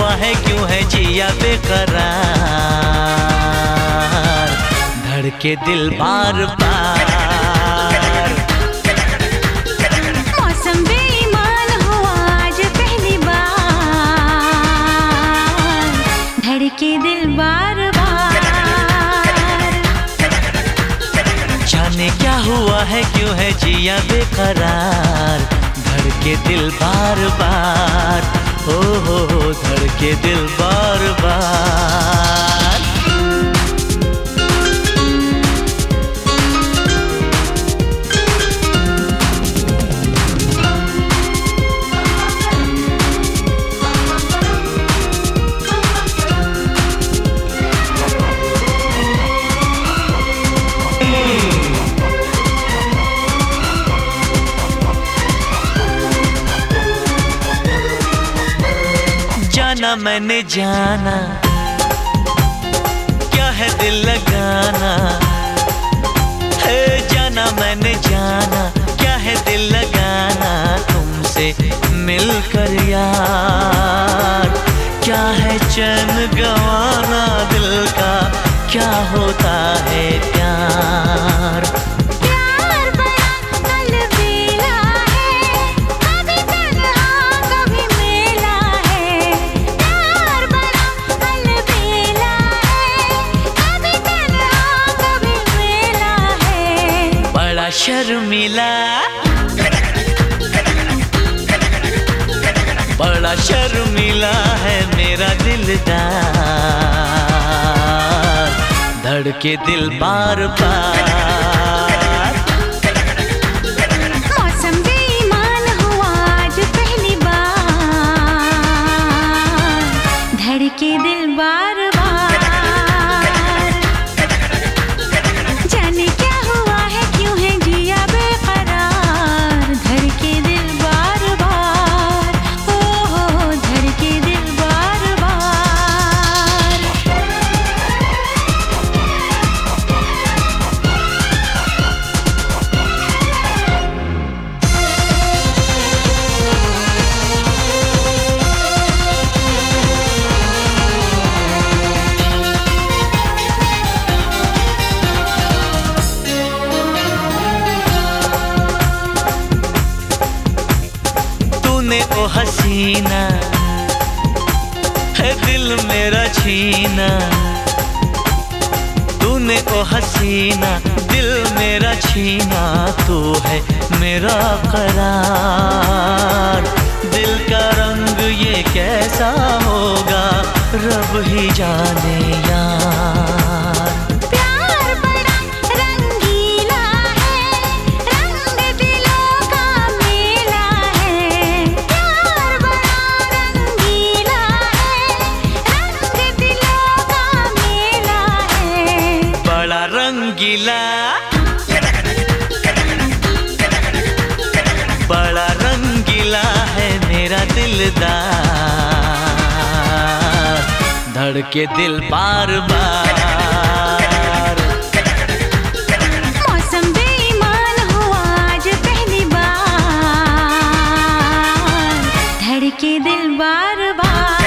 हुआ है क्यों है जिया बेकरार, धड़के दिल बार बार। मौसम बेईमान हुआ आज पहली बार, धड़के दिल बार बार। जाने क्या हुआ है क्यों है जिया बेकरार, धड़के दिल बार बार। हो धड़के दिल बार बार। जाना मैंने जाना क्या है दिल लगाना, है जाना मैंने जाना क्या है दिल लगाना, तुमसे मिलकर यार। क्या है चैन गंवाना दिल का, क्या होता है प्यार। शर्मिला बड़ा शर्मिला है मेरा दिलदार, धड़के दिल बार बार। मौसम बेईमान हुआ आज पहली बार, धड़के दिल बार बार। जाने क्या हुआ है क्यों है जिया बेकरार, धड़के दिल बार बार। ओ धड़के दिल बार बार। ओ हसीना है दिल मेरा छीना, तूने ओ हसीना दिल मेरा छीना, तू है मेरा करार। दिल का रंग ये कैसा होगा रब ही जाने यार। रंगीला बड़ा रंगीला है मेरा दिलदार, धड़के दिल बार बार। मौसम बेईमान हुआ आज पहली बार, धड़के दिल बार बार।